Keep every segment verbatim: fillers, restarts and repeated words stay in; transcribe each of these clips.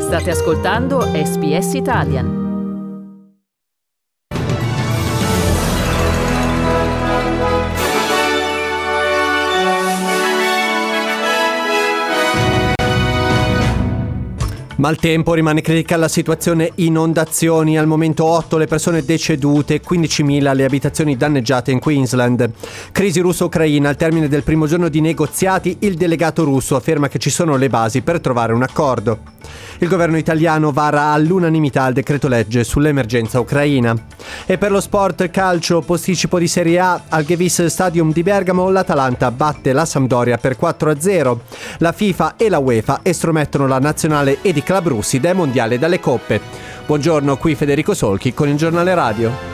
State ascoltando S B S Italian. Maltempo, rimane critica la situazione inondazioni, al momento otto le persone decedute, quindicimila le abitazioni danneggiate in Queensland. Crisi russo-ucraina, al termine del primo giorno di negoziati il delegato russo afferma che ci sono le basi per trovare un accordo. Il governo italiano vara all'unanimità il decreto legge sull'emergenza ucraina. E per lo sport calcio, posticipo di Serie A, al Gewiss Stadium di Bergamo l'Atalanta batte la Sampdoria per quattro a zero. La FIFA e la UEFA estromettono la nazionale ed i club russi dai mondiali e dalle coppe. Buongiorno, qui Federico Solchi con il giornale radio.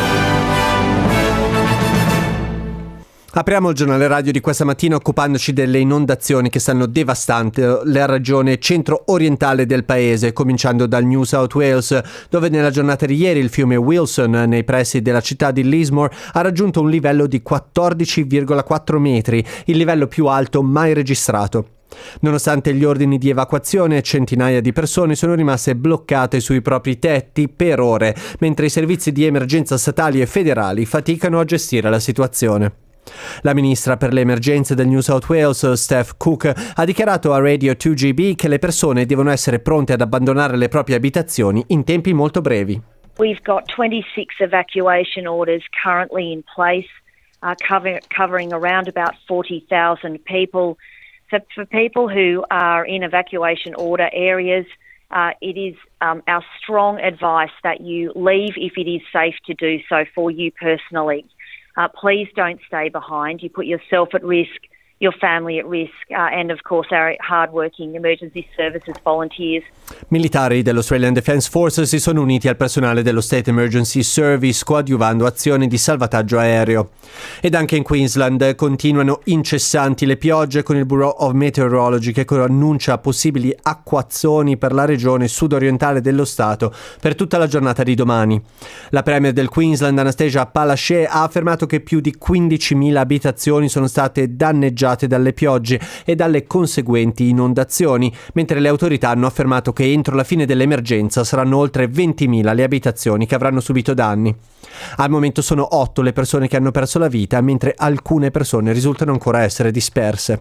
Apriamo il giornale radio di questa mattina occupandoci delle inondazioni che stanno devastando la regione centro-orientale del paese, cominciando dal New South Wales, dove nella giornata di ieri il fiume Wilson, nei pressi della città di Lismore, ha raggiunto un livello di quattordici virgola quattro metri, il livello più alto mai registrato. Nonostante gli ordini di evacuazione, centinaia di persone sono rimaste bloccate sui propri tetti per ore, mentre i servizi di emergenza statali e federali faticano a gestire la situazione. La ministra per le emergenze del New South Wales, Steph Cook, ha dichiarato a Radio due G B che le persone devono essere pronte ad abbandonare le proprie abitazioni in tempi molto brevi. We've got twenty-six evacuation orders currently in place, uh, cover, covering around about forty thousand people. So for people who are in evacuation order areas, uh, it is um, our strong advice that you leave if it is safe to do so for you personally. Uh, please don't stay behind. You put yourself at risk, your family at risk, uh, and of course our hard-working emergency services volunteers. Militari dell'Australian Defence Force si sono uniti al personale dello State Emergency Service coadiuvando azioni di salvataggio aereo. Ed anche in Queensland continuano incessanti le piogge, con il Bureau of Meteorology che annuncia possibili acquazzoni per la regione sudorientale dello Stato per tutta la giornata di domani. La Premier del Queensland, Anastasia Palaszczuk, ha affermato che più di quindicimila abitazioni sono state danneggiate dalle piogge e dalle conseguenti inondazioni, mentre le autorità hanno affermato che entro la fine dell'emergenza saranno oltre ventimila le abitazioni che avranno subito danni. Al momento sono otto le persone che hanno perso la vita, mentre alcune persone risultano ancora essere disperse.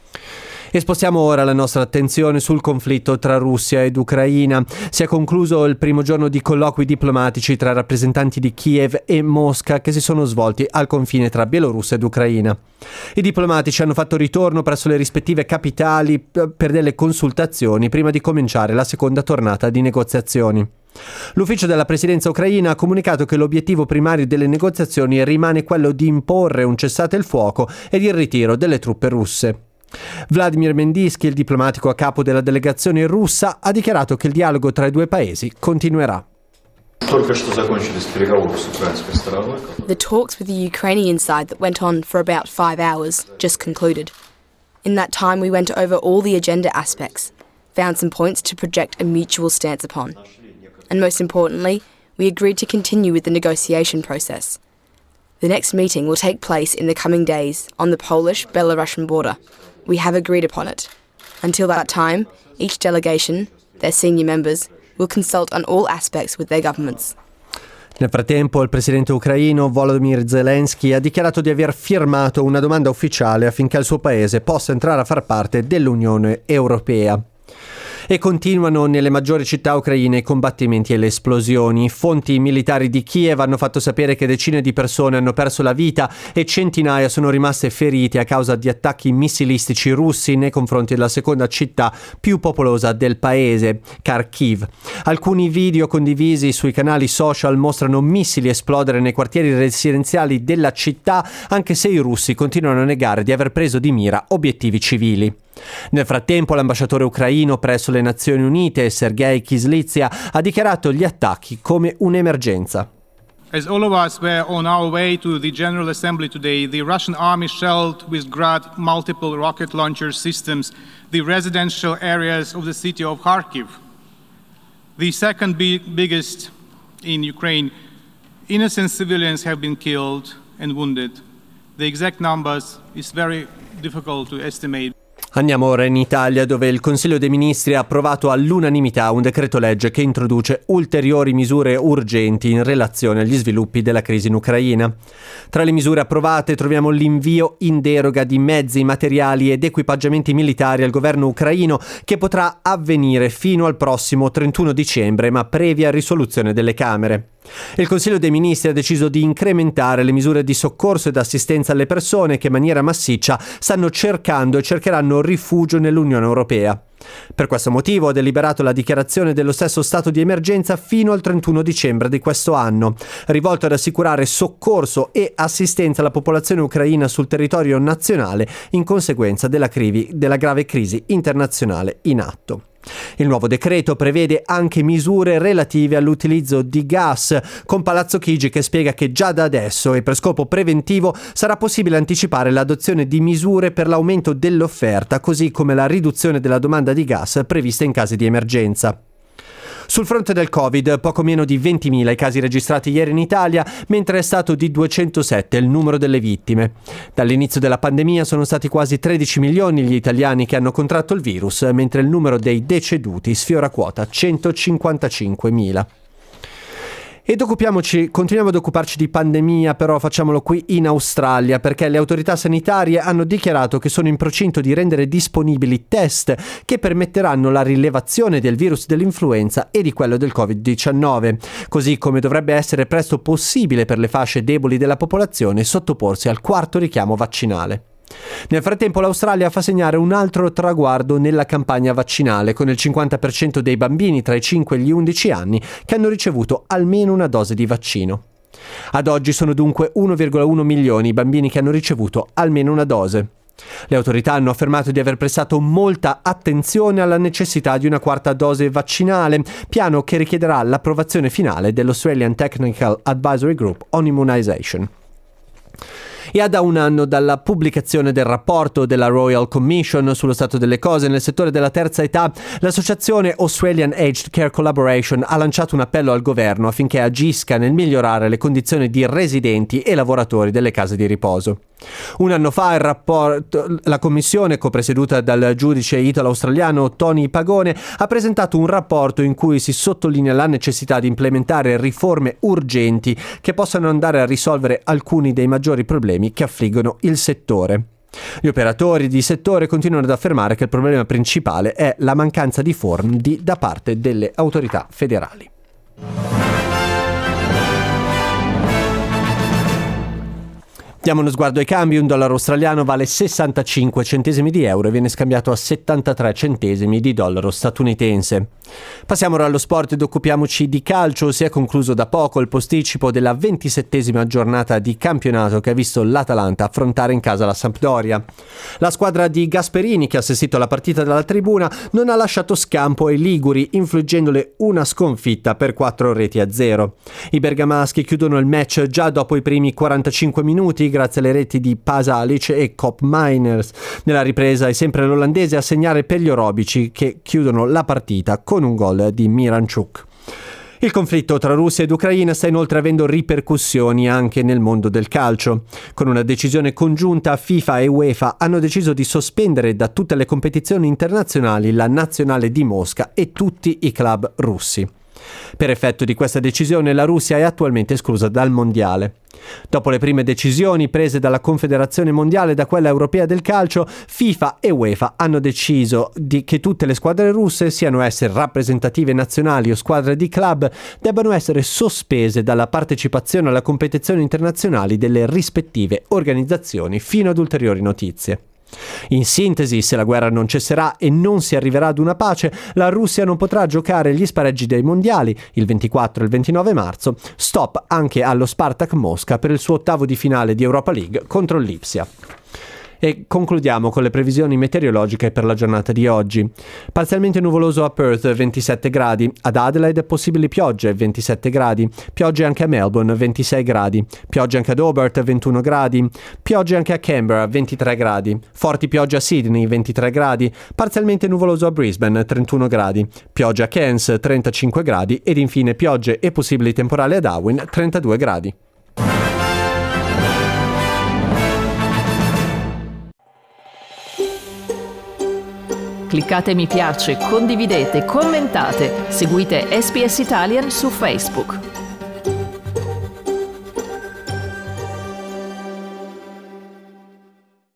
E spostiamo ora la nostra attenzione sul conflitto tra Russia ed Ucraina. Si è concluso il primo giorno di colloqui diplomatici tra rappresentanti di Kiev e Mosca che si sono svolti al confine tra Bielorussia ed Ucraina. I diplomatici hanno fatto ritorno presso le rispettive capitali per delle consultazioni prima di cominciare la seconda tornata di negoziazioni. L'ufficio della presidenza ucraina ha comunicato che l'obiettivo primario delle negoziazioni rimane quello di imporre un cessate il fuoco ed il ritiro delle truppe russe. Vladimir Mendyskyi, il diplomatico a capo della delegazione russa, ha dichiarato che il dialogo tra i due paesi continuerà. The talks with the Ukrainian side that went on for about five hours just concluded. In that time we went over all the agenda aspects, found some points to project a mutual stance upon. And most importantly, we agreed to continue with the negotiation process. The next meeting will take place in the coming days on the Polish-Belarusian border. We have agreed upon it. Until that time, each delegation, their senior members, will consult on all aspects with their governments. Nel frattempo, il presidente ucraino Volodymyr Zelensky ha dichiarato di aver firmato una domanda ufficiale affinché il suo paese possa entrare a far parte dell'Unione Europea. E continuano nelle maggiori città ucraine i combattimenti e le esplosioni. Fonti militari di Kiev hanno fatto sapere che decine di persone hanno perso la vita e centinaia sono rimaste ferite a causa di attacchi missilistici russi nei confronti della seconda città più popolosa del paese, Kharkiv. Alcuni video condivisi sui canali social mostrano missili esplodere nei quartieri residenziali della città, anche se i russi continuano a negare di aver preso di mira obiettivi civili. Nel frattempo l'ambasciatore ucraino presso le Nazioni Unite, Sergei Kyslytsya, ha dichiarato gli attacchi come un'emergenza. As all of us were on our way to the General Assembly today, the Russian army shelled with Grad multiple rocket launcher systems the residential areas of the city of Kharkiv, the second big, biggest in Ukraine. Innocent civilians have been killed and wounded. The exact numbers is very difficult to estimate. Andiamo ora in Italia, dove il Consiglio dei Ministri ha approvato all'unanimità un decreto legge che introduce ulteriori misure urgenti in relazione agli sviluppi della crisi in Ucraina. Tra le misure approvate troviamo l'invio in deroga di mezzi, materiali ed equipaggiamenti militari al governo ucraino, che potrà avvenire fino al prossimo trentuno dicembre, ma previa risoluzione delle Camere. Il Consiglio dei Ministri ha deciso di incrementare le misure di soccorso ed assistenza alle persone che in maniera massiccia stanno cercando e cercheranno rifugio nell'Unione Europea. Per questo motivo ha deliberato la dichiarazione dello stesso stato di emergenza fino al trentuno dicembre di questo anno, rivolto ad assicurare soccorso e assistenza alla popolazione ucraina sul territorio nazionale in conseguenza della, crivi, della grave crisi internazionale in atto. Il nuovo decreto prevede anche misure relative all'utilizzo di gas, con Palazzo Chigi che spiega che già da adesso e per scopo preventivo sarà possibile anticipare l'adozione di misure per l'aumento dell'offerta, così come la riduzione della domanda di gas prevista in casi di emergenza. Sul fronte del Covid, poco meno di ventimila i casi registrati ieri in Italia, mentre è stato di duecentosette il numero delle vittime. Dall'inizio della pandemia sono stati quasi tredici milioni gli italiani che hanno contratto il virus, mentre il numero dei deceduti sfiora quota centocinquantacinquemila. Ed occupiamoci, continuiamo ad occuparci di pandemia, però facciamolo qui in Australia, perché le autorità sanitarie hanno dichiarato che sono in procinto di rendere disponibili test che permetteranno la rilevazione del virus dell'influenza e di quello del covid diciannove, così come dovrebbe essere presto possibile per le fasce deboli della popolazione sottoporsi al quarto richiamo vaccinale. Nel frattempo l'Australia fa segnare un altro traguardo nella campagna vaccinale, con il cinquanta per cento dei bambini tra i cinque e gli undici anni che hanno ricevuto almeno una dose di vaccino. Ad oggi sono dunque uno virgola uno milioni i bambini che hanno ricevuto almeno una dose. Le autorità hanno affermato di aver prestato molta attenzione alla necessità di una quarta dose vaccinale, piano che richiederà l'approvazione finale dell'Australian Technical Advisory Group on Immunization. E a da un anno dalla pubblicazione del rapporto della Royal Commission sullo stato delle cose nel settore della terza età, l'associazione Australian Aged Care Collaboration ha lanciato un appello al governo affinché agisca nel migliorare le condizioni di residenti e lavoratori delle case di riposo. Un anno fa il rapporto, la commissione, copresieduta dal giudice italo-australiano Tony Pagone, ha presentato un rapporto in cui si sottolinea la necessità di implementare riforme urgenti che possano andare a risolvere alcuni dei maggiori problemi che affliggono il settore. Gli operatori di settore continuano ad affermare che il problema principale è la mancanza di fondi da parte delle autorità federali. Diamo uno sguardo ai cambi. Un dollaro australiano vale sessantacinque centesimi di euro e viene scambiato a settantatré centesimi di dollaro statunitense. Passiamo ora allo sport ed occupiamoci di calcio. Si è concluso da poco il posticipo della ventisettesima giornata di campionato che ha visto l'Atalanta affrontare in casa la Sampdoria. La squadra di Gasperini, che ha assistito alla partita dalla tribuna, non ha lasciato scampo ai liguri, infliggendole una sconfitta per quattro reti a zero. I bergamaschi chiudono il match già dopo i primi quarantacinque minuti grazie alle reti di Pasalic e Koopmeiners. Nella ripresa è sempre l'olandese a segnare per gli orobici, che chiudono la partita con un gol di Miranchuk. Il conflitto tra Russia ed Ucraina sta inoltre avendo ripercussioni anche nel mondo del calcio. Con una decisione congiunta, FIFA e UEFA hanno deciso di sospendere da tutte le competizioni internazionali la nazionale di Mosca e tutti i club russi. Per effetto di questa decisione la Russia è attualmente esclusa dal mondiale. Dopo le prime decisioni prese dalla Confederazione Mondiale e da quella Europea del Calcio, FIFA e UEFA hanno deciso di che tutte le squadre russe, siano esse rappresentative nazionali o squadre di club, debbano essere sospese dalla partecipazione alle competizioni internazionali delle rispettive organizzazioni fino ad ulteriori notizie. In sintesi, se la guerra non cesserà e non si arriverà ad una pace, la Russia non potrà giocare gli spareggi dei mondiali il ventiquattro e il ventinove marzo, stop anche allo Spartak Mosca per il suo ottavo di finale di Europa League contro l'Ipsia. E concludiamo con le previsioni meteorologiche per la giornata di oggi. Parzialmente nuvoloso a Perth, ventisette gradi. Ad Adelaide possibili piogge, ventisette gradi. Piogge anche a Melbourne, ventisei gradi. Piogge anche ad Hobart, ventuno gradi. Piogge anche a Canberra, ventitré gradi. Forti piogge a Sydney, ventitré gradi. Parzialmente nuvoloso a Brisbane, trentuno gradi. Piogge a Cairns, trentacinque gradi. Ed infine piogge e possibili temporali a Darwin, trentadue gradi. Cliccate mi piace, condividete, commentate, seguite S B S Italian su Facebook.